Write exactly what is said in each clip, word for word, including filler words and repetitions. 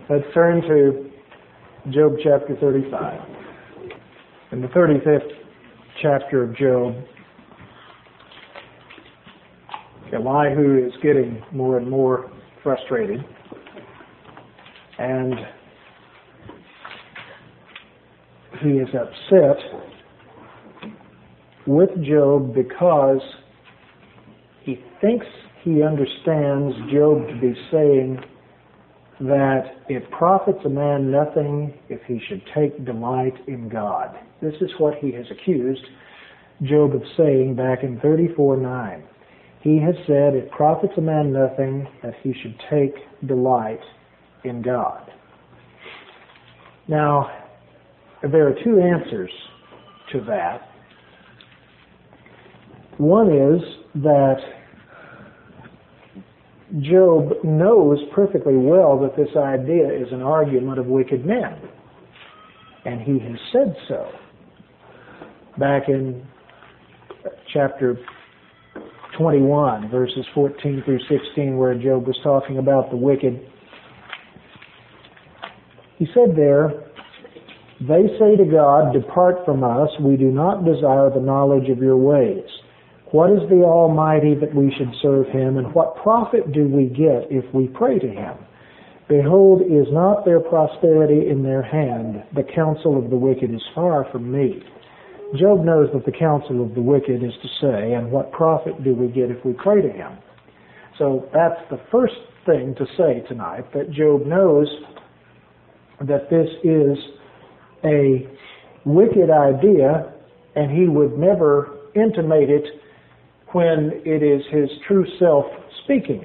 Let's turn to Job chapter thirty-five. In the thirty-fifth chapter of Job, Elihu is getting more and more frustrated, and he is upset with Job because he thinks he understands Job to be saying that it profits a man nothing if he should take delight in God. This is what he has accused Job of saying back in thirty-four nine. He has said it profits a man nothing that he should take delight in God. Now, there are two answers to that. One is that Job knows perfectly well that this idea is an argument of wicked men, and he has said so. Back in chapter twenty-one, verses fourteen through sixteen, where Job was talking about the wicked, he said there, "They say to God, 'Depart from us, we do not desire the knowledge of your ways.' What is the Almighty that we should serve him, and what profit do we get if we pray to him? Behold, is not their prosperity in their hand? The counsel of the wicked is far from me." Job knows that the counsel of the wicked is to say, and what profit do we get if we pray to him? So that's the first thing to say tonight, that Job knows that this is a wicked idea, and he would never intimate it when it is his true self speaking.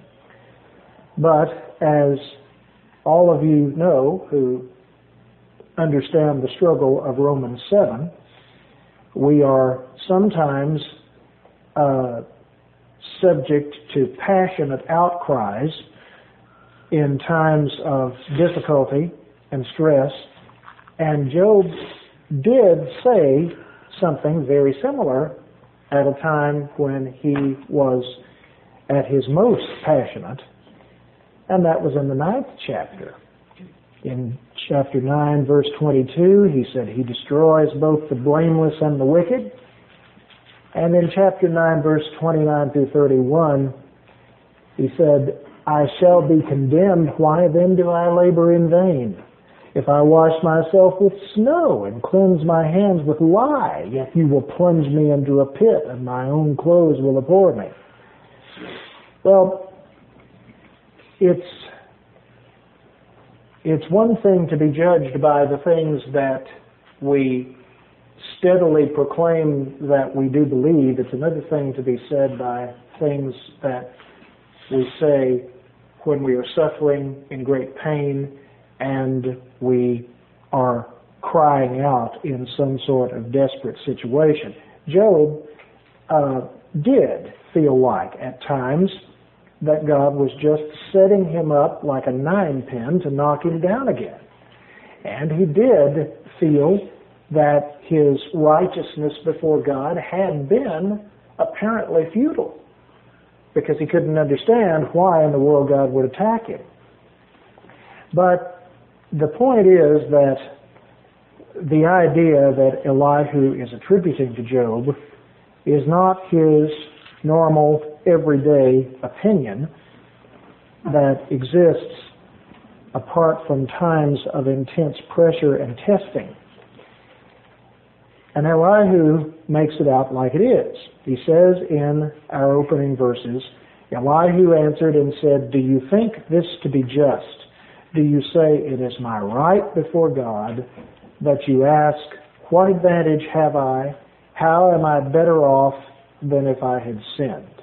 But as all of you know who understand the struggle of Romans seven, we are sometimes uh, subject to passionate outcries in times of difficulty and stress, and Job did say something very similar at a time when he was at his most passionate, and that was in the ninth chapter. In chapter nine, verse twenty-two, he said he destroys both the blameless and the wicked. And in chapter nine, verse twenty-nine through thirty-one, he said, "I shall be condemned. Why then do I labor in vain? If I wash myself with snow and cleanse my hands with lye, yet you will plunge me into a pit, and my own clothes will abhor me." Well, it's it's one thing to be judged by the things that we steadily proclaim that we do believe. It's another thing to be said by things that we say when we are suffering in great pain and we are crying out in some sort of desperate situation. Job uh, did feel like at times that God was just setting him up like a nine pin to knock him down again. And he did feel that his righteousness before God had been apparently futile, because he couldn't understand why in the world God would attack him. But the point is that the idea that Elihu is attributing to Job is not his normal, everyday opinion that exists apart from times of intense pressure and testing. And Elihu makes it out like it is. He says in our opening verses, "Elihu answered and said, 'Do you think this to be just? Do you say, it is my right before God that you ask, what advantage have I? How am I better off than if I had sinned?'"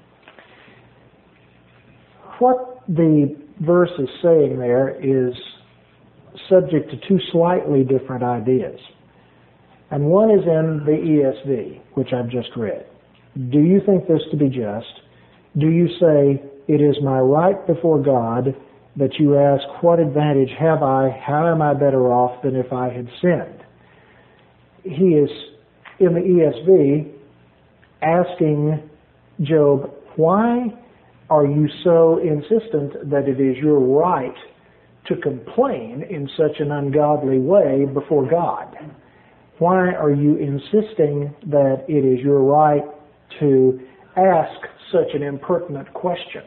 What the verse is saying there is subject to two slightly different ideas. And one is in the E S V, which I've just read. "Do you think this to be just? Do you say, it is my right before God that you ask, what advantage have I? How am I better off than if I had sinned?" He is, in the E S V, asking Job, why are you so insistent that it is your right to complain in such an ungodly way before God? Why are you insisting that it is your right to ask such an impertinent question?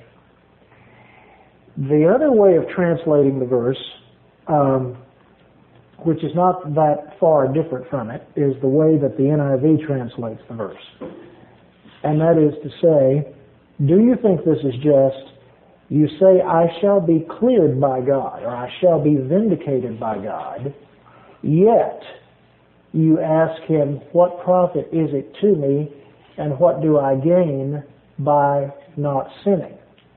The other way of translating the verse, um, which is not that far different from it, is the way that the N I V translates the verse. And that is to say, do you think this is just, you say, I shall be cleared by God, or I shall be vindicated by God, yet you ask him, what profit is it to me, and what do I gain by not sinning?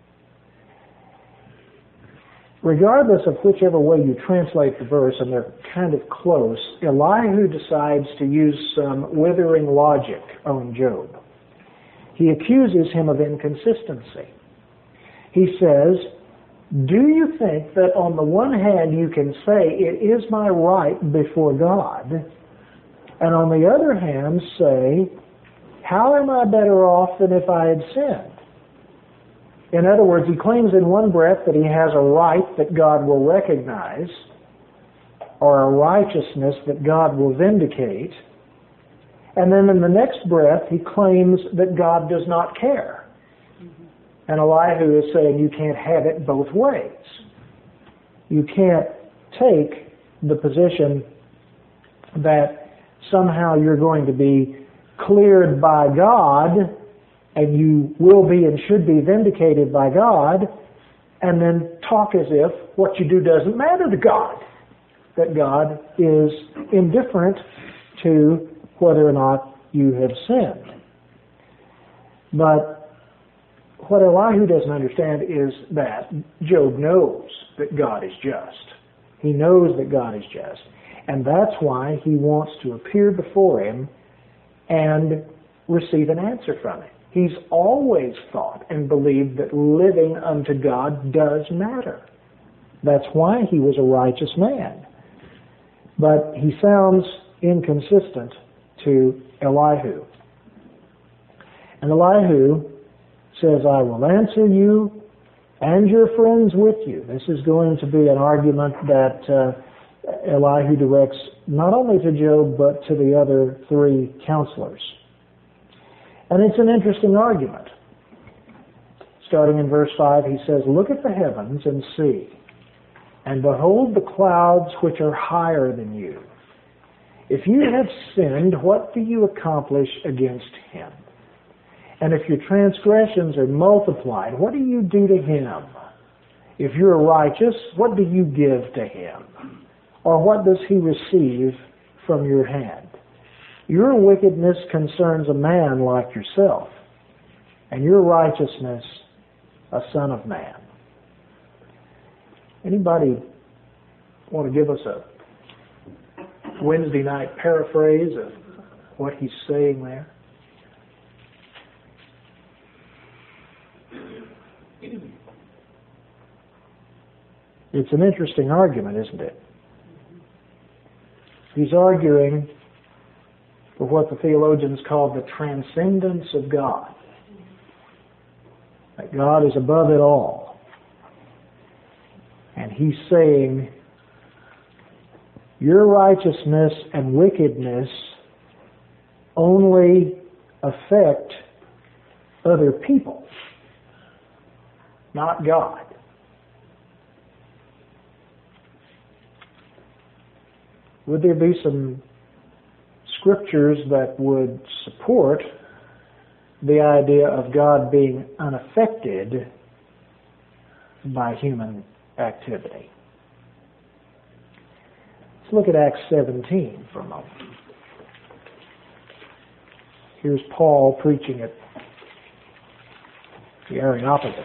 Regardless of whichever way you translate the verse, and they're kind of close, Elihu decides to use some withering logic on Job. He accuses him of inconsistency. He says, do you think that on the one hand you can say, it is my right before God, and on the other hand say, how am I better off than if I had sinned? In other words, he claims in one breath that he has a right that God will recognize, or a righteousness that God will vindicate, and then in the next breath he claims that God does not care. And Elihu is saying you can't have it both ways. You can't take the position that somehow you're going to be cleared by God, and you will be and should be vindicated by God, and then talk as if what you do doesn't matter to God, that God is indifferent to whether or not you have sinned. But what Elihu doesn't understand is that Job knows that God is just. He knows that God is just. And that's why he wants to appear before him and receive an answer from him. He's always thought and believed that living unto God does matter. That's why he was a righteous man. But he sounds inconsistent to Elihu. And Elihu says, I will answer you and your friends with you. This is going to be an argument that uh, Elihu directs not only to Job, but to the other three counselors. And it's an interesting argument. Starting in verse five, he says, look at the heavens and see, and behold the clouds which are higher than you. If you have sinned, what do you accomplish against him? And if your transgressions are multiplied, what do you do to him? If you're righteous, what do you give to him? Or what does he receive from your hand? Your wickedness concerns a man like yourself, and your righteousness a son of man. Anybody want to give us a Wednesday night paraphrase of what he's saying there? It's an interesting argument, isn't it? He's arguing for what the theologians call the transcendence of God. That God is above it all. And he's saying, your righteousness and wickedness only affect other people, not God. Would there be some scriptures that would support the idea of God being unaffected by human activity? Let's look at Acts seventeen for a moment. Here's Paul preaching at the Areopagus.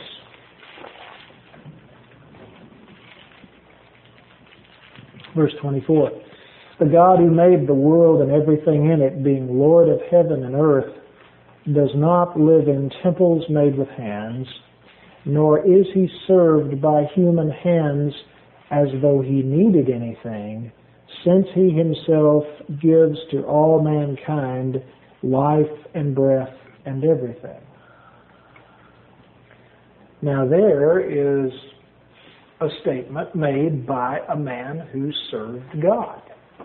Verse twenty-four. The God who made the world and everything in it, being Lord of heaven and earth, does not live in temples made with hands, nor is he served by human hands as though he needed anything, since he himself gives to all mankind life and breath and everything. Now there is a statement made by a man who served God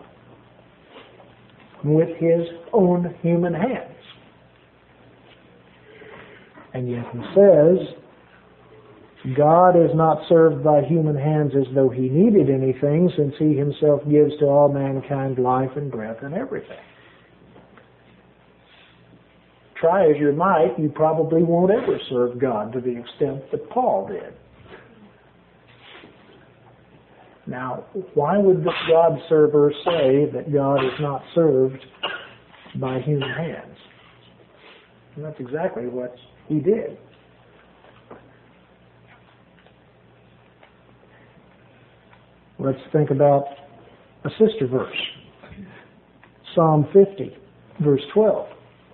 with his own human hands. And yet he says, God is not served by human hands as though he needed anything, since he himself gives to all mankind life and breath and everything. Try as you might, you probably won't ever serve God to the extent that Paul did. Now, why would this God server say that God is not served by human hands? And that's exactly what he did. Let's think about a sister verse. Psalm fifty, verse twelve.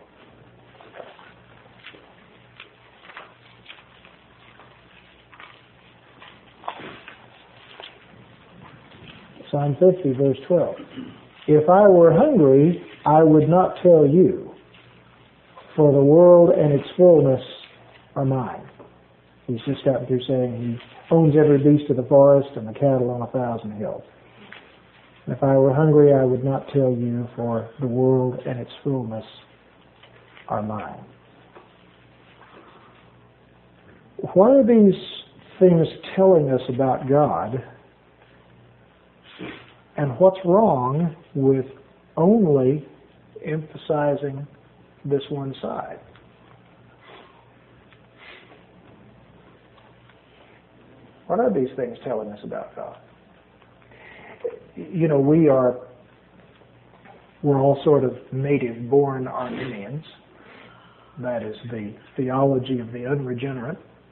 Psalm fifty, verse twelve. If I were hungry, I would not tell you, for the world and its fullness are mine. He's just got through saying he owns every beast of the forest and the cattle on a thousand hills. If I were hungry, I would not tell you, for the world and its fullness are mine. What are these things telling us about God? And what's wrong with only emphasizing this one side? What are these things telling us about God? You know, we are, we're all sort of native-born Arminians. That is the theology of the unregenerate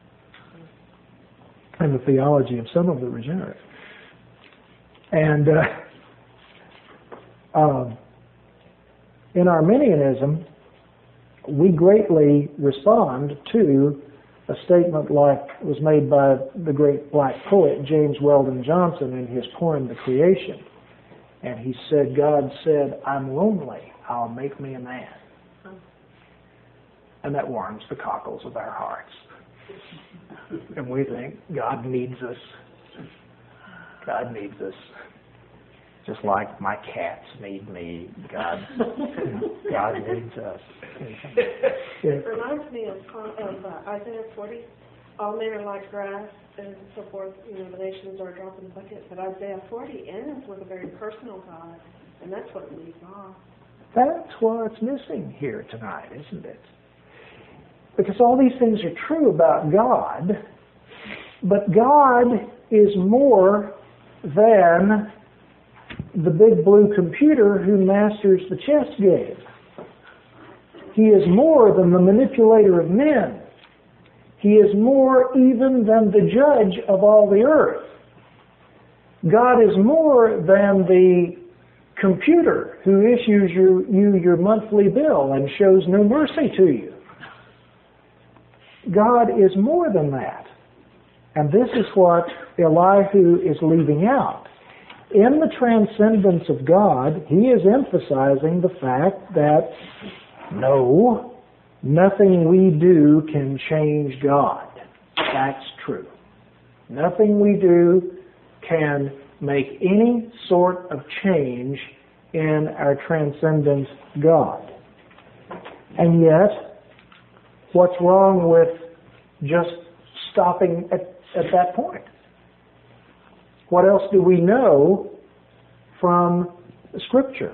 and the theology of some of the regenerate. And uh, uh, in Arminianism, we greatly respond to a statement like was made by the great black poet James Weldon Johnson in his poem, The Creation. And he said, God said, I'm lonely, I'll make me a man. And that warms the cockles of our hearts. And we think God needs us. God needs us. Just like my cats need me, God, God needs us. It reminds me of, of uh, Isaiah forty. All men are like grass and so forth. You know, the nations are a drop in the bucket. But Isaiah forty ends with a very personal God, and that's what it leaves off. That's what's missing here tonight, isn't it? Because all these things are true about God, but God is more than the big blue computer who masters the chess game. He is more than the manipulator of men. He is more even than the judge of all the earth. God is more than the computer who issues you, you your monthly bill and shows no mercy to you. God is more than that. And this is what Elihu is leaving out. In the transcendence of God, he is emphasizing the fact that no, nothing we do can change God. That's true. Nothing we do can make any sort of change in our transcendent God. And yet, what's wrong with just stopping at, at that point? What else do we know from Scripture?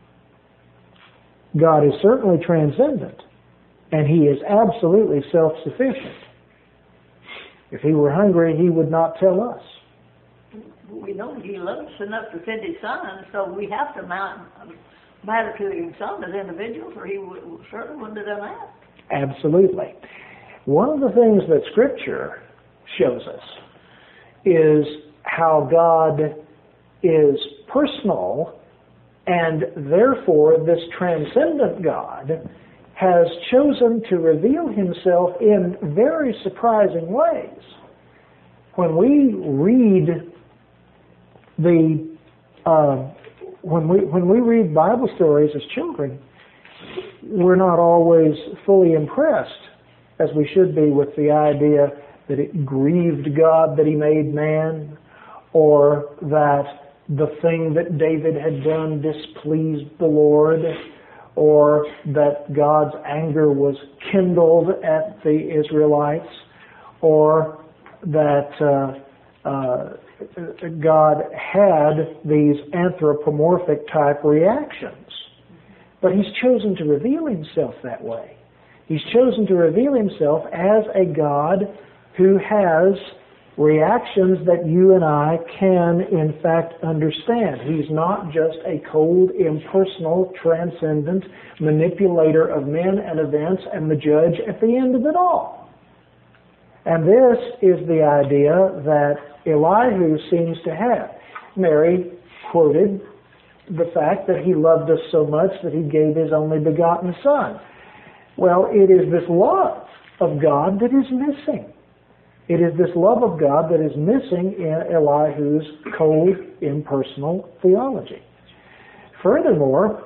God is certainly transcendent, and he is absolutely self-sufficient. If he were hungry, he would not tell us. We know he loves us enough to send his son, so we have to mount, matter to himself as individuals, or he would, certainly wouldn't have done that. Absolutely. One of the things that Scripture shows us is how God is personal, and therefore this transcendent God has chosen to reveal himself in very surprising ways. When we read the uh, when we when we read Bible stories as children, we're not always fully impressed, as we should be, with the idea that it grieved God that He made man, or that the thing that David had done displeased the Lord, or that God's anger was kindled at the Israelites, or that uh, uh, God had these anthropomorphic type reactions. But He's chosen to reveal Himself that way. He's chosen to reveal Himself as a God who has reactions that you and I can, in fact, understand. He's not just a cold, impersonal, transcendent manipulator of men and events and the judge at the end of it all. And this is the idea that Elihu seems to have. Mary quoted the fact that He loved us so much that He gave His only begotten Son. Well, it is this love of God that is missing. It is this love of God that is missing in Elihu's cold, impersonal theology. Furthermore,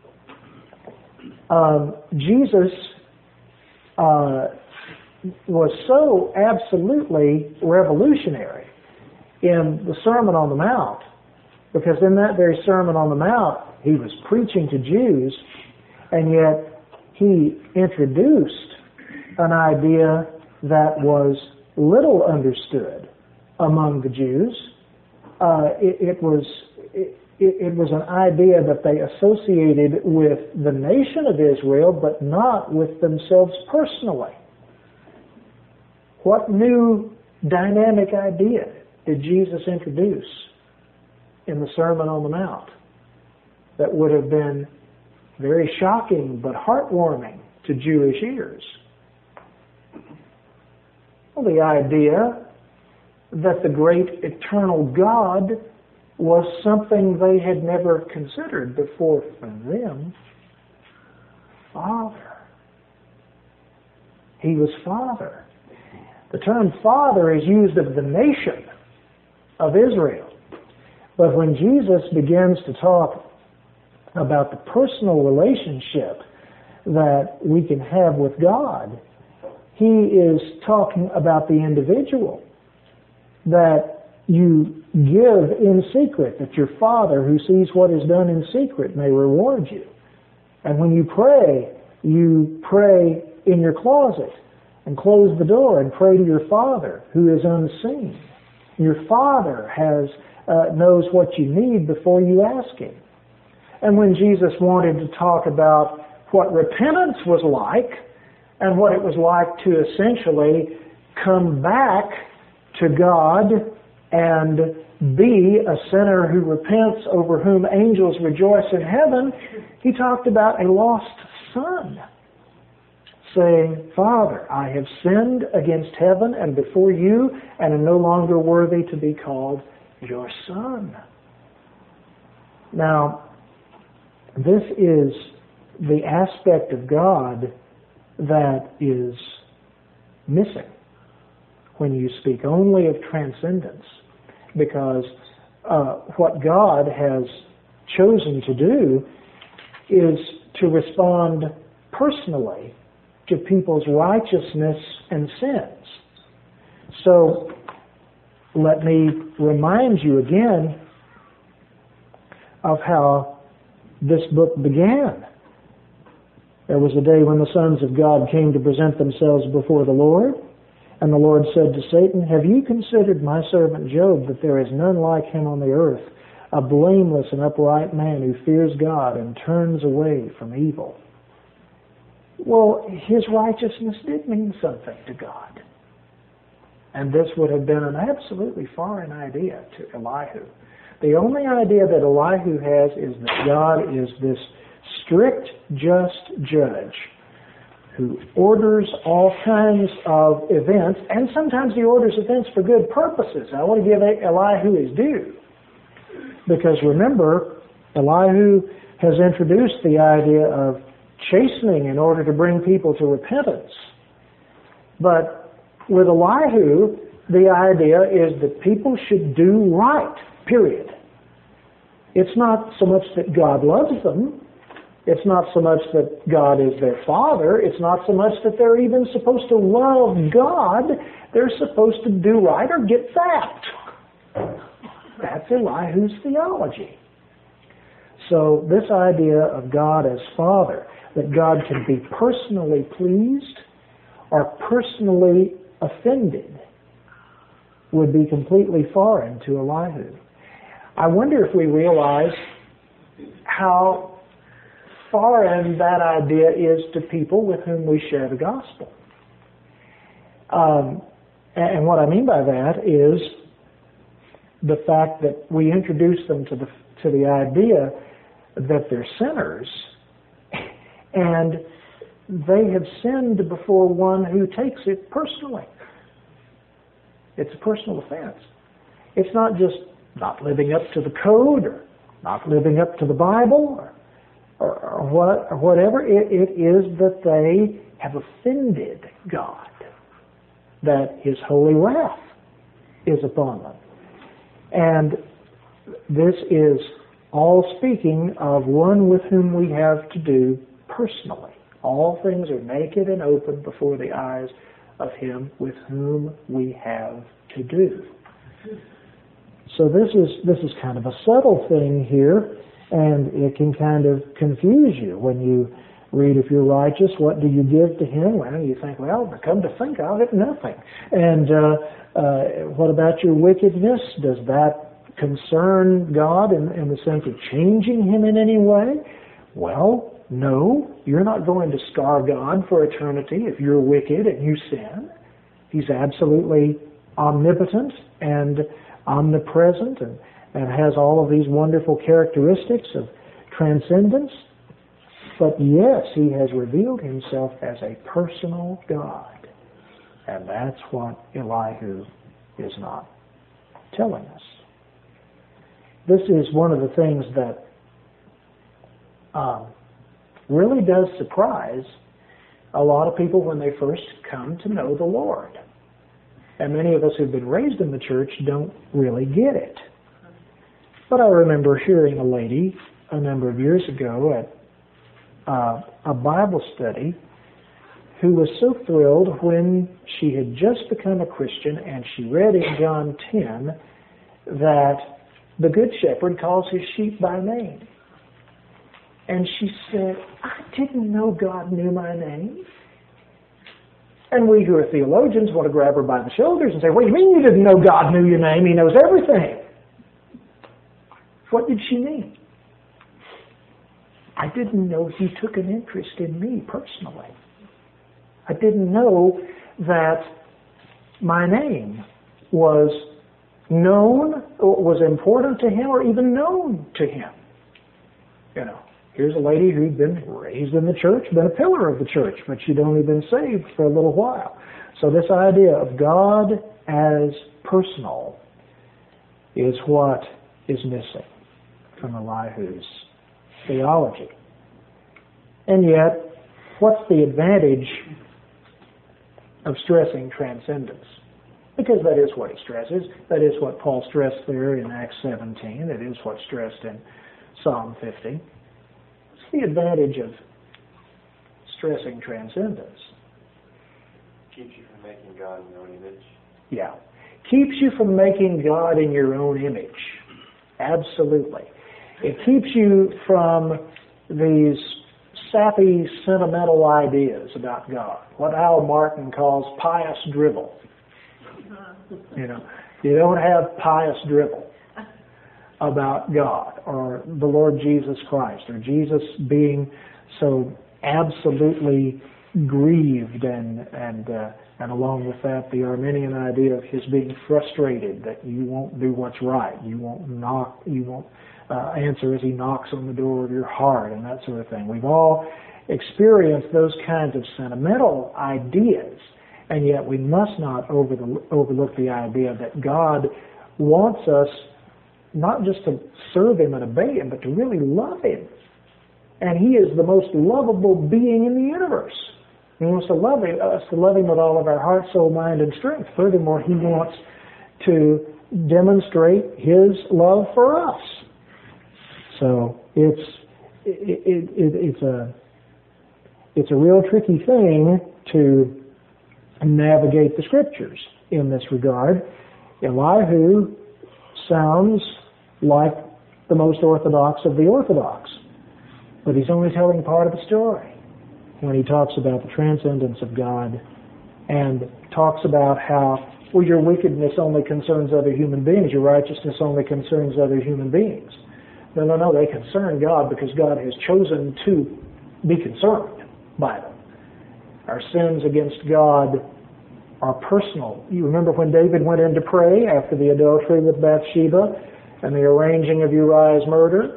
um, Jesus uh, was so absolutely revolutionary in the Sermon on the Mount, because in that very Sermon on the Mount, He was preaching to Jews, and yet He introduced an idea that was little understood among the Jews. Uh, it, it was it, it was an idea that they associated with the nation of Israel, but not with themselves personally. What new dynamic idea did Jesus introduce in the Sermon on the Mount that would have been very shocking but heartwarming to Jewish ears? Well, the idea that the great eternal God was something they had never considered before for them. Father. He was Father. The term Father is used of the nation of Israel. But when Jesus begins to talk about the personal relationship that we can have with God, He is talking about the individual, that you give in secret, that your Father who sees what is done in secret may reward you. And when you pray, you pray in your closet and close the door and pray to your Father who is unseen. Your Father has uh, knows what you need before you ask Him. And when Jesus wanted to talk about what repentance was like, and what it was like to essentially come back to God and be a sinner who repents, over whom angels rejoice in heaven, He talked about a lost son, saying, Father, I have sinned against heaven and before you, and am no longer worthy to be called your son. Now, this is the aspect of God that is missing when you speak only of transcendence, because uh, what God has chosen to do is to respond personally to people's righteousness and sins. So let me remind you again of how this book began. There was a day when the sons of God came to present themselves before the Lord, and the Lord said to Satan, Have you considered my servant Job, that there is none like him on the earth, a blameless and upright man who fears God and turns away from evil? Well, his righteousness did mean something to God. And this would have been an absolutely foreign idea to Elihu. The only idea that Elihu has is that God is this strict, just judge who orders all kinds of events, and sometimes He orders events for good purposes. I want to give Elihu his due, because remember, Elihu has introduced the idea of chastening in order to bring people to repentance. But with Elihu, the idea is that people should do right, period. It's not so much that God loves them, It's not so much that God is their father. It's not so much that they're even supposed to love God. They're supposed to do right or get zapped. That's Elihu's theology. So this idea of God as Father, that God can be personally pleased or personally offended, would be completely foreign to Elihu. I wonder if we realize how foreign that idea is to people with whom we share the gospel. Um, and what I mean by that is the fact that we introduce them to the to the idea that they're sinners, and they have sinned before one who takes it personally. It's a personal offense. It's not just not living up to the code or not living up to the Bible or, or, or, what, or whatever. It, it is that they have offended God, that His holy wrath is upon them. And this is all speaking of one with whom we have to do personally. All things are naked and open before the eyes of Him with whom we have to do. So this is this is kind of a subtle thing here, and it can kind of confuse you when you read, if you're righteous, what do you give to Him? Well, you think, well, come to think of it, nothing. And uh, uh, what about your wickedness? Does that concern God in, in the sense of changing Him in any way? Well, no, you're not going to scar God for eternity if you're wicked and you sin. He's absolutely omnipotent and omnipresent and, and has all of these wonderful characteristics of transcendence. But yes, He has revealed Himself as a personal God. And that's what Elihu is not telling us. This is one of the things that um, really does surprise a lot of people when they first come to know the Lord. And many of us who've been raised in the church don't really get it. But I remember hearing a lady a number of years ago at uh, a Bible study who was so thrilled when she had just become a Christian and she read in John ten that the Good Shepherd calls His sheep by name. And she said, I didn't know God knew my name. And we who are theologians want to grab her by the shoulders and say, what do you mean you didn't know God knew your name? He knows everything. What did she mean? I didn't know He took an interest in me personally. I didn't know that my name was known, or was important to Him, or even known to Him. You know, here's a lady who'd been raised in the church, been a pillar of the church, but she'd only been saved for a little while. So this idea of God as personal is what is missing from Elihu's theology. And yet, what's the advantage of stressing transcendence? Because that is what he stresses. That is what Paul stressed there in Acts seventeen. That is what's stressed in Psalm fifty. What's the advantage of stressing transcendence? Keeps you from making God in your own image. Yeah. Keeps you from making God in your own image. Absolutely. It keeps you from these sappy, sentimental ideas about God. What Al Martin calls pious drivel. You know, you don't have pious drivel about God or the Lord Jesus Christ or Jesus being so absolutely grieved and and uh, and along with that the Arminian idea of His being frustrated that you won't do what's right, you won't knock, you won't uh, answer as He knocks on the door of your heart and that sort of thing. We've all experienced those kinds of sentimental ideas. And yet we must not over the, overlook the idea that God wants us not just to serve Him and obey Him, but to really love Him. And He is the most lovable being in the universe. He wants to love him, us to love Him with all of our heart, soul, mind, and strength. Furthermore, He wants to demonstrate His love for us. So it's it, it, it, it's a it's a real tricky thing to navigate the scriptures in this regard. Elihu sounds like the most orthodox of the orthodox, but he's only telling part of the story when he talks about the transcendence of God and talks about how, well, your wickedness only concerns other human beings, your righteousness only concerns other human beings. No, no, no, they concern God because God has chosen to be concerned by them. Our sins against God are personal. You remember when David went in to pray after the adultery with Bathsheba and the arranging of Uriah's murder?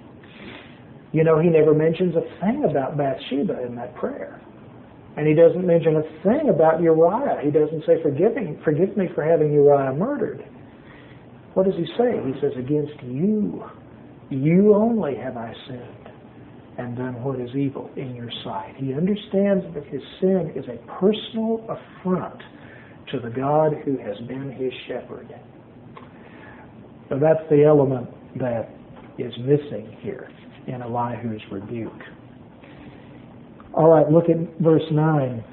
You know, he never mentions a thing about Bathsheba in that prayer. And he doesn't mention a thing about Uriah. He doesn't say, forgive me, forgive me for having Uriah murdered. What does he say? He says, against you, you only have I sinned and done what is evil in your sight. He understands that his sin is a personal affront to the God who has been his shepherd. So that's the element that is missing here in Elihu's rebuke. All right, look at verse nine.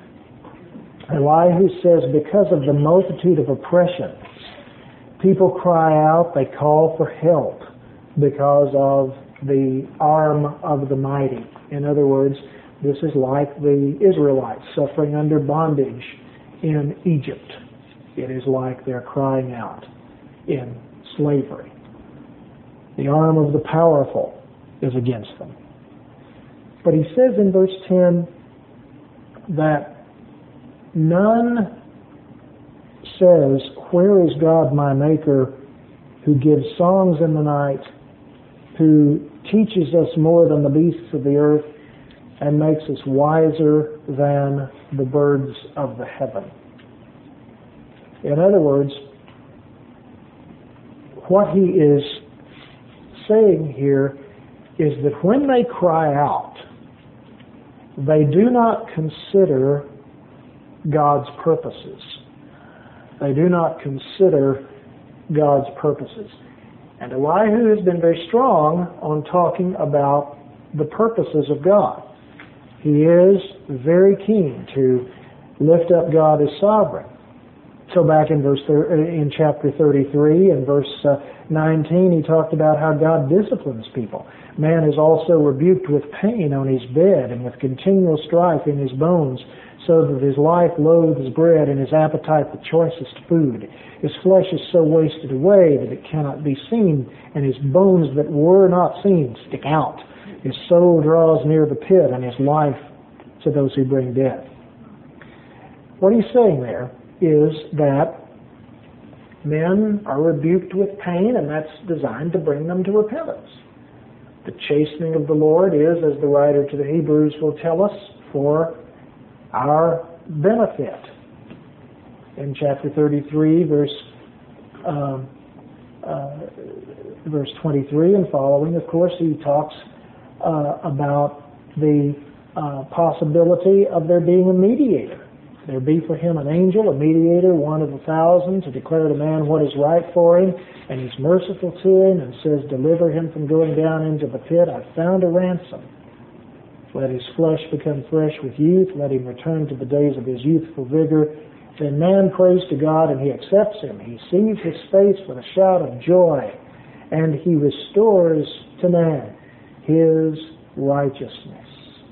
Elihu says, because of the multitude of oppressions, people cry out, they call for help because of the arm of the mighty. In other words, this is like the Israelites suffering under bondage in Egypt. It is like they're crying out in slavery. The arm of the powerful is against them. But he says in verse ten that none says, where is God my maker, who gives songs in the night, who teaches us more than the beasts of the earth, and makes us wiser than the birds of the heaven. In other words, what he is saying here is that when they cry out, they do not consider God's purposes. They do not consider God's purposes. And Elihu has been very strong on talking about the purposes of God. He is very keen to lift up God as sovereign. So back in verse thir- in chapter thirty-three and verse uh, nineteen, he talked about how God disciplines people. Man is also rebuked with pain on his bed and with continual strife in his bones, so that his life loathes bread and his appetite the choicest food. His flesh is so wasted away that it cannot be seen, and his bones that were not seen stick out. His soul draws near the pit, and his life to those who bring death. What he's saying there is that men are rebuked with pain, and that's designed to bring them to repentance. The chastening of the Lord is, as the writer to the Hebrews will tell us, for our benefit. In chapter thirty-three, verse uh, uh, verse twenty-three and following, of course, he talks uh, about the uh, possibility of there being a mediator. There be for him an angel, a mediator, one of a thousand, to declare to man what is right for him, and he's merciful to him and says, deliver him from going down into the pit. I've found a ransom. Let his flesh become fresh with youth. Let him return to the days of his youthful vigor. Then man prays to God, and he accepts him. He sees his face with a shout of joy, and he restores to man his righteousness.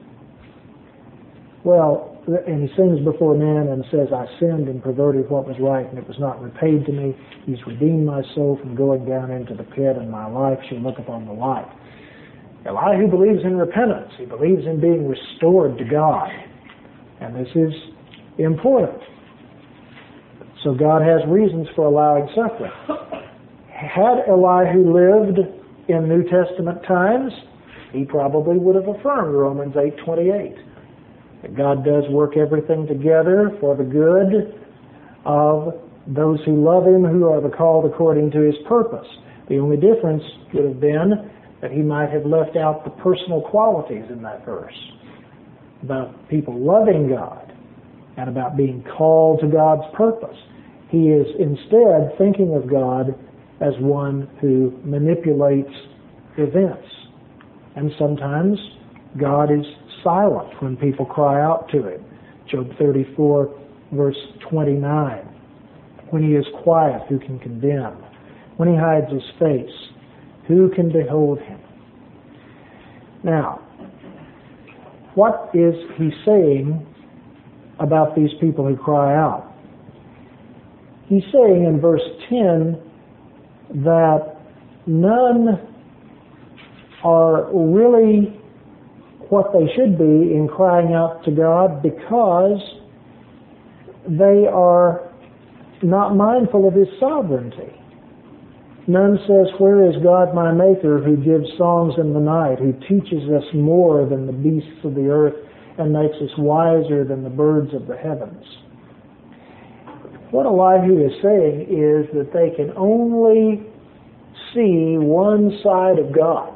Well, and he sings before men and says, I sinned and perverted what was right, and it was not repaid to me. He's redeemed my soul from going down into the pit, and my life shall look upon the light. Elihu believes in repentance. He believes in being restored to God. And this is important. So God has reasons for allowing suffering. Had Elihu lived in New Testament times, he probably would have affirmed Romans eight twenty-eight. That God does work everything together for the good of those who love him, who are the called according to his purpose. The only difference would have been that he might have left out the personal qualities in that verse about people loving God and about being called to God's purpose. He is instead thinking of God as one who manipulates events And sometimes God is silent when people cry out to Him. Job thirty-four, verse twenty-nine. When He is quiet, who can condemn? When He hides His face, who can behold Him? Now, what is He saying about these people who cry out? He's saying in verse ten that none are really what they should be in crying out to God because they are not mindful of His sovereignty. None says, "Where is God my Maker, who gives songs in the night, who teaches us more than the beasts of the earth and makes us wiser than the birds of the heavens?" What Elihu is saying is that they can only see one side of God.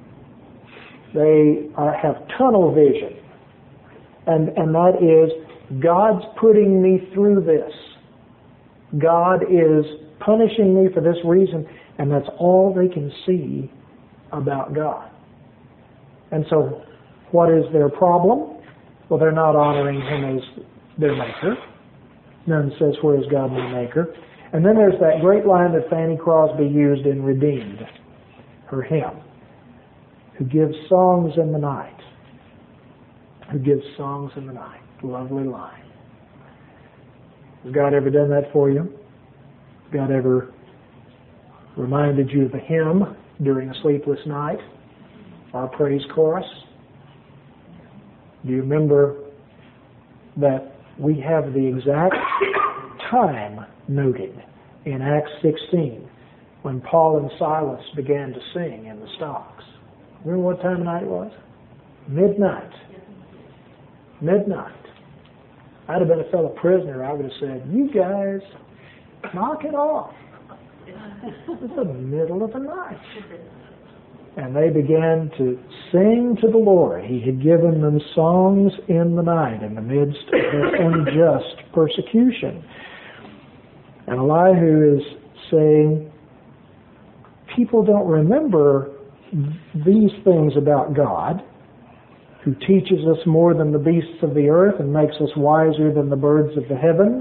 They are, have tunnel vision. And, and that is, God's putting me through this. God is punishing me for this reason, and that's all they can see about God. And so, what is their problem? Well, they're not honoring Him as their Maker. None says, "Where is God my Maker?" And then there's that great line that Fanny Crosby used in Redeemed, her hymn, who gives songs in the night. Who gives songs in the night. Lovely line. Has God ever done that for you? Has God ever reminded you of a hymn during a sleepless night? Our praise chorus? Do you remember that we have the exact time noted in Acts sixteen when Paul and Silas began to sing in the stocks? Remember what time of night it was? Midnight. Midnight. I'd have been a fellow prisoner. I would have said, "You guys, knock it off. It's the middle of the night." And they began to sing to the Lord. He had given them songs in the night in the midst of their unjust persecution. And Elihu is saying, people don't remember these things about God, who teaches us more than the beasts of the earth and makes us wiser than the birds of the heavens.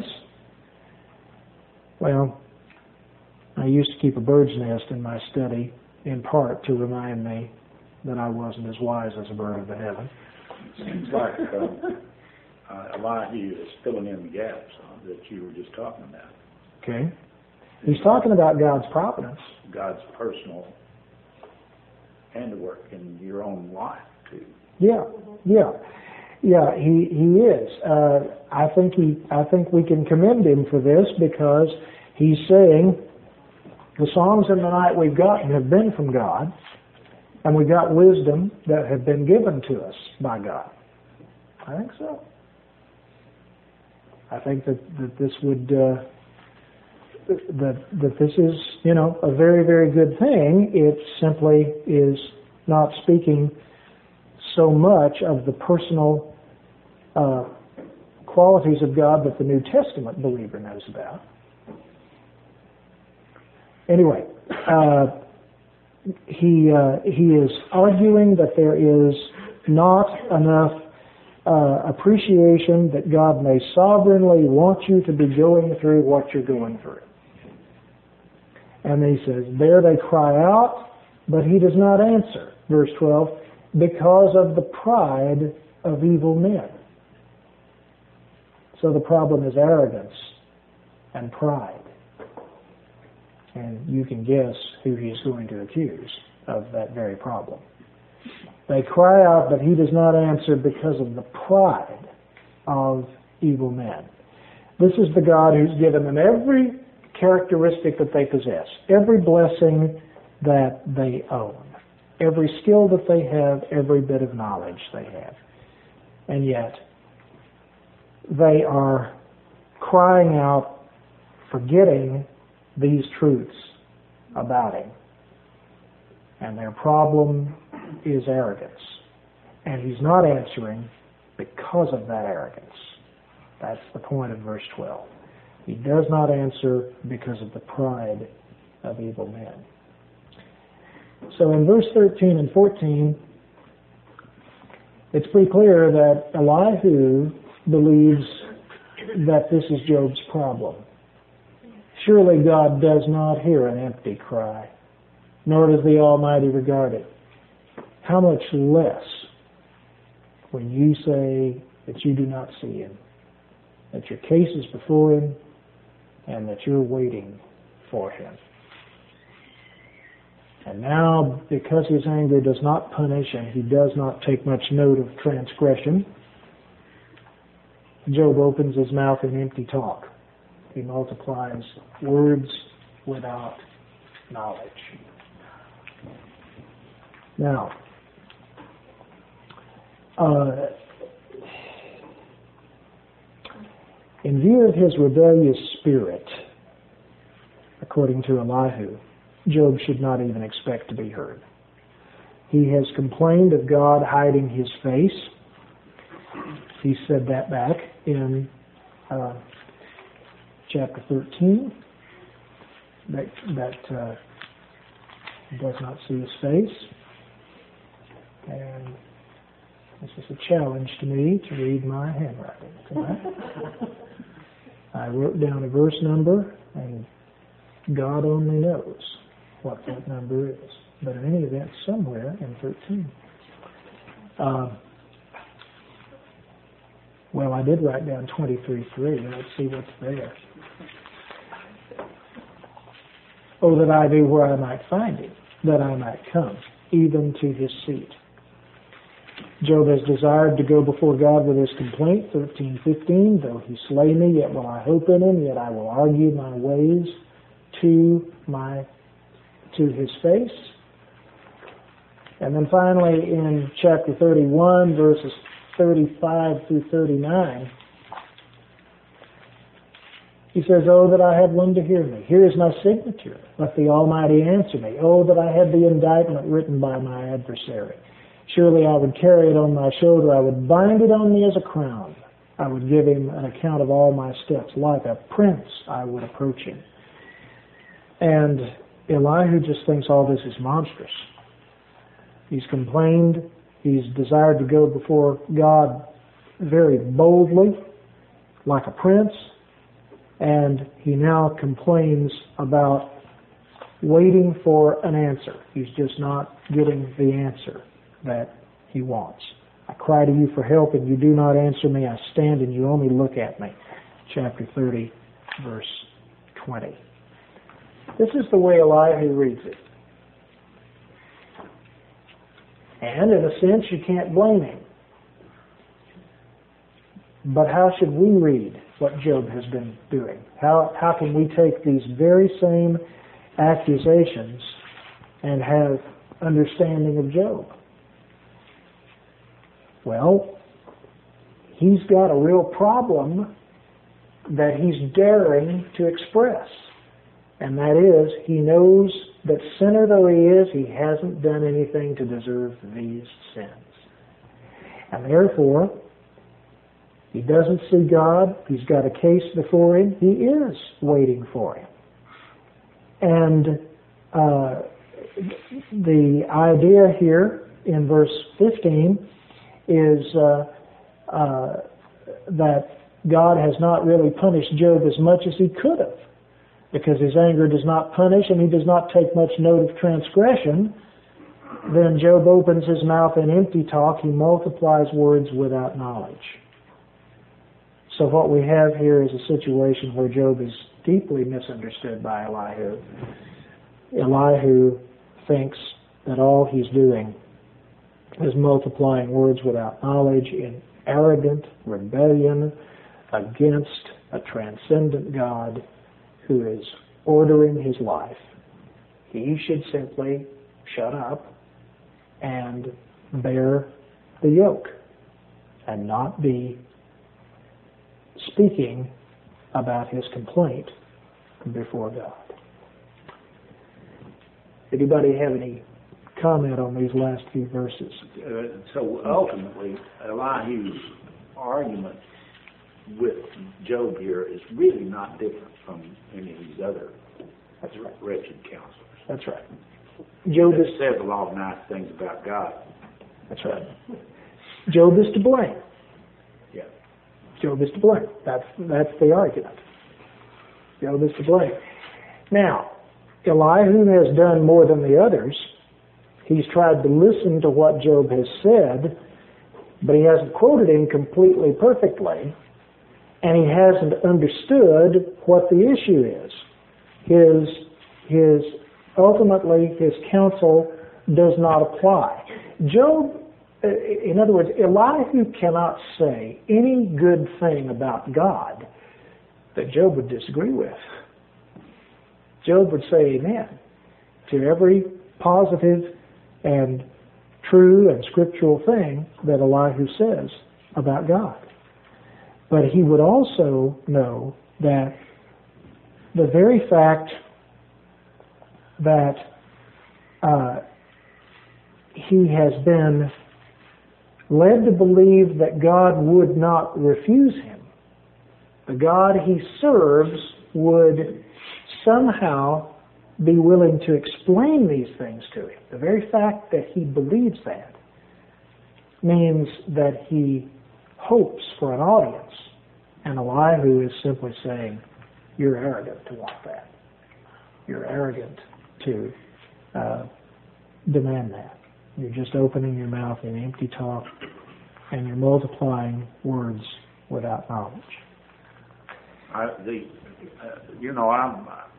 Well, I used to keep a bird's nest in my study, in part to remind me that I wasn't as wise as a bird of the heaven. Seems like uh, uh, Elihu is filling in the gaps uh, that you were just talking about. Okay. He's talking about God's providence. God's personal handiwork in your own life, too. Yeah, yeah. Yeah, he, he is. Uh, I think he, I think we can commend him for this because he's saying the songs in the night we've gotten have been from God, and we've got wisdom that have been given to us by God. I think so. I think that, that this would, uh, that, that this is, you know, a very, very good thing. It simply is not speaking so much of the personal uh, qualities of God that the New Testament believer knows about. Anyway, uh, he uh, he is arguing that there is not enough uh, appreciation that God may sovereignly want you to be going through what you're going through. And he says, there they cry out, but he does not answer. Verse twelve, because of the pride of evil men. So the problem is arrogance and pride. And you can guess who he's going to accuse of that very problem. They cry out, but he does not answer because of the pride of evil men. This is the God who's given them every characteristic that they possess, every blessing that they own, every skill that they have, every bit of knowledge they have. And yet, they are crying out, forgetting these truths about him. And their problem is arrogance. And he's not answering because of that arrogance. That's the point of verse twelve. He does not answer because of the pride of evil men. So in verse thirteen and fourteen, it's pretty clear that Elihu believes that this is Job's problem. Surely God does not hear an empty cry, nor does the Almighty regard it. How much less when you say that you do not see Him, that your case is before Him, and that you're waiting for Him. And now, because His anger does not punish and He does not take much note of transgression, Job opens his mouth in empty talk. He multiplies words without knowledge. Now, uh, in view of his rebellious spirit, according to Elihu, Job should not even expect to be heard. He has complained of God hiding His face. He said that back in uh, chapter thirteen, that, that uh, He does not see His face. And this is a challenge to me to read my handwriting tonight. I wrote down a verse number, and God only knows what that number is. But in any event, somewhere in thirteen. Uh, well, I did write down twenty-three three. Let's see what's there. Oh, that I knew where I might find Him, that I might come, even to His seat. Job has desired to go before God with his complaint, thirteen fifteen. Though He slay me, yet will I hope in Him, yet I will argue my ways to my to His face. And then finally in chapter thirty-one, verses thirty-five through thirty-nine, he says, oh, that I had one to hear me. Here is my signature. Let the Almighty answer me. Oh, that I had the indictment written by my adversary. Surely I would carry it on my shoulder. I would bind it on me as a crown. I would give Him an account of all my steps. Like a prince, I would approach Him. And Elihu just thinks all this is monstrous. He's complained. He's desired to go before God very boldly, like a prince. And he now complains about waiting for an answer. He's just not getting the answer that he wants. I cry to you for help, and you do not answer me. I stand, and you only look at me. Chapter thirty, verse twenty. This is the way Elihu reads it. And in a sense, you can't blame him. But how should we read what Job has been doing? How, how can we take these very same accusations and have understanding of Job? Well, he's got a real problem that he's daring to express. And that is, he knows that sinner though he is, he hasn't done anything to deserve these sins. And therefore, he doesn't see God. He's got a case before him. He is waiting for Him. And uh, the idea here in verse fifteen is uh, uh, that God has not really punished Job as much as He could have, because His anger does not punish and He does not take much note of transgression. Then Job opens his mouth in empty talk. He multiplies words without knowledge. So what we have here is a situation where Job is deeply misunderstood by Elihu. Elihu thinks that all he's doing is multiplying words without knowledge in arrogant rebellion against a transcendent God who is ordering his life. He should simply shut up and bear the yoke and not be speaking about his complaint before God. Anybody have any comment on these last few verses? Uh, so ultimately, Elihu's argument with Job here is really not different from any of these other That's right. wretched counselors. That's right. Job That is, says a lot of nice things about God. that's right. Job is to blame. Yeah. Job is to blame. That's, that's the argument. Job is to blame. Now, Elihu has done more than the others. He's tried to listen to what Job has said, but he hasn't quoted him completely perfectly, and he hasn't understood what the issue is. His, his, ultimately, his counsel does not apply. Job, in other words, Elihu cannot say any good thing about God that Job would disagree with. Job would say amen to every positive and true and scriptural thing that Elihu says about God. But he would also know that the very fact that uh, he has been led to believe that God would not refuse him, the God he serves would somehow be willing to explain these things to him. The very fact that he believes that means that he hopes for an audience. And Elihu is simply saying, you're arrogant to want that. You're arrogant to uh, demand that. You're just opening your mouth in empty talk, and you're multiplying words without knowledge. I, the, uh, you know, I'm, uh,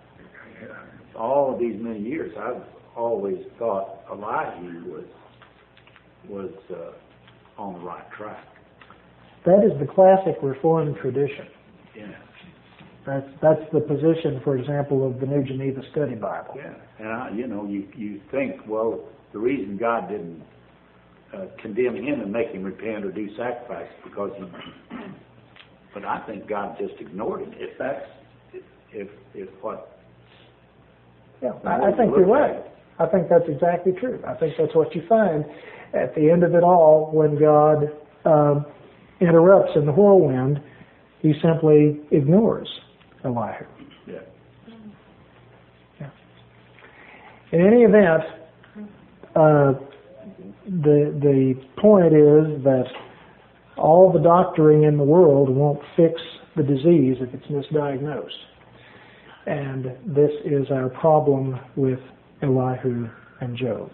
all of these many years, I've always thought Elihu was, was uh, on the right track. That is the classic Reformed tradition. Yeah. That's, that's the position, for example, of the New Geneva Study Bible. Yeah. And, I, you know, you, you think, well, the reason God didn't uh, condemn him and make him repent or do sacrifice because he... But I think God just ignored him. If that's... If, if what... Yeah, I, I think you're right. I think that's exactly true. I think that's what you find at the end of it all when God um, interrupts in the whirlwind. He simply ignores Elihu. Yeah. Yeah. In any event, uh, the the point is that all the doctoring in the world won't fix the disease if it's misdiagnosed. And this is our problem with Elihu and Job.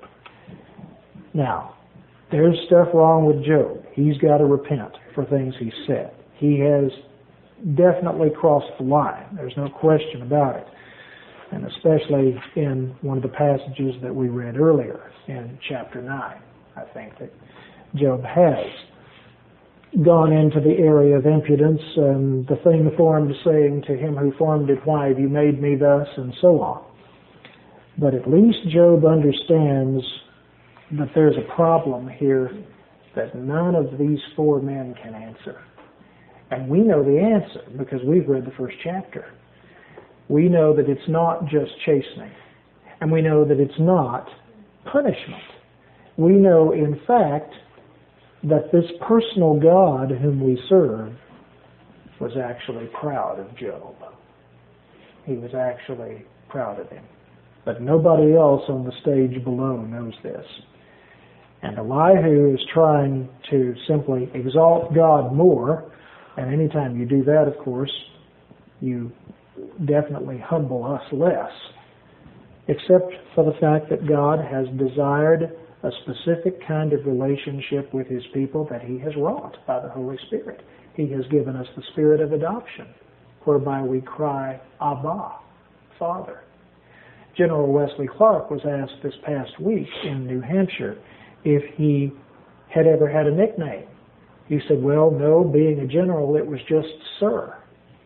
Now, there's stuff wrong with Job. He's got to repent for things he said. He has definitely crossed the line. There's no question about it. And especially in one of the passages that we read earlier in chapter nine, I think that Job has gone into the area of impudence, and the thing formed saying to him who formed it, why have you made me thus, and so on. But at least Job understands that there's a problem here that none of these four men can answer. And we know the answer because we've read the first chapter. We know that it's not just chastening. And we know that it's not punishment. We know, in fact, that this personal God whom we serve was actually proud of Job. He was actually proud of him. But nobody else on the stage below knows this. And Elihu is trying to simply exalt God more, and anytime you do that, of course, you definitely humble us less, except for the fact that God has desired a specific kind of relationship with his people that he has wrought by the Holy Spirit. He has given us the spirit of adoption, whereby we cry, Abba, Father. General Wesley Clark was asked this past week in New Hampshire if he had ever had a nickname. He said, well, no, being a general, it was just Sir.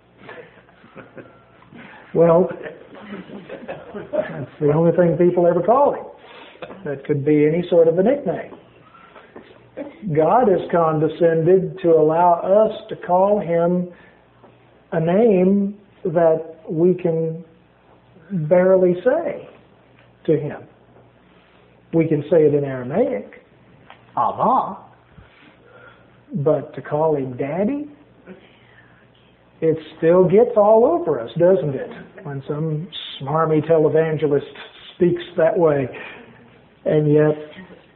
Well, that's the only thing people ever called him. That could be any sort of a nickname. God has condescended to allow us to call him a name that we can barely say to him. We can say it in Aramaic, Abba, but to call him Daddy, it still gets all over us, doesn't it? When some smarmy televangelist speaks that way. And yet,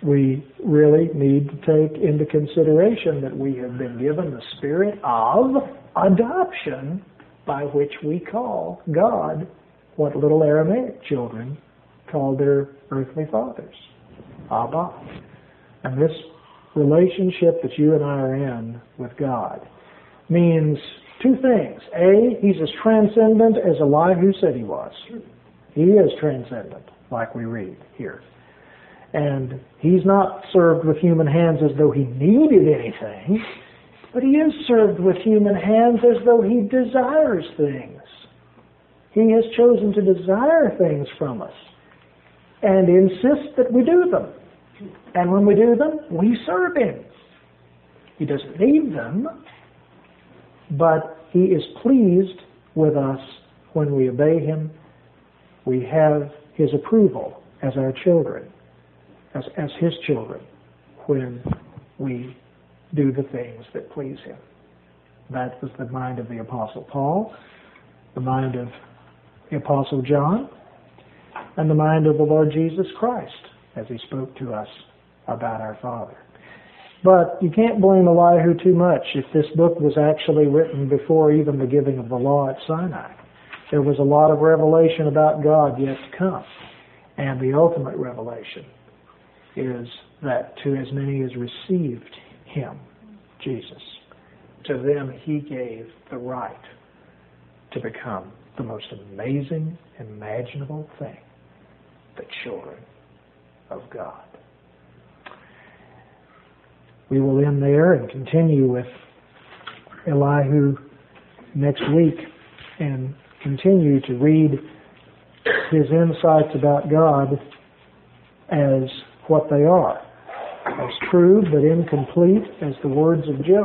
we really need to take into consideration that we have been given the spirit of adoption, by which we call God what little Aramaic children called their earthly fathers, Abba. And this relationship that you and I are in with God means two things. A, He's as transcendent as Elihu said He was. He is transcendent, like we read here. And He's not served with human hands as though He needed anything, but He is served with human hands as though He desires things. He has chosen to desire things from us and insists that we do them. And when we do them, we serve Him. He doesn't need them, but He is pleased with us when we obey Him. We have His approval as our children, as, as His children, when we do the things that please Him. That was the mind of the Apostle Paul, the mind of the Apostle John, and the mind of the Lord Jesus Christ as He spoke to us about our Father. But you can't blame Elihu too much if this book was actually written before even the giving of the law at Sinai. There was a lot of revelation about God yet to come. And the ultimate revelation is that to as many as received Him, Jesus, to them He gave the right to become the most amazing, imaginable thing, the children of God. We will end there and continue with Elihu next week and continue to read his insights about God as what they are, as true but incomplete as the words of Job.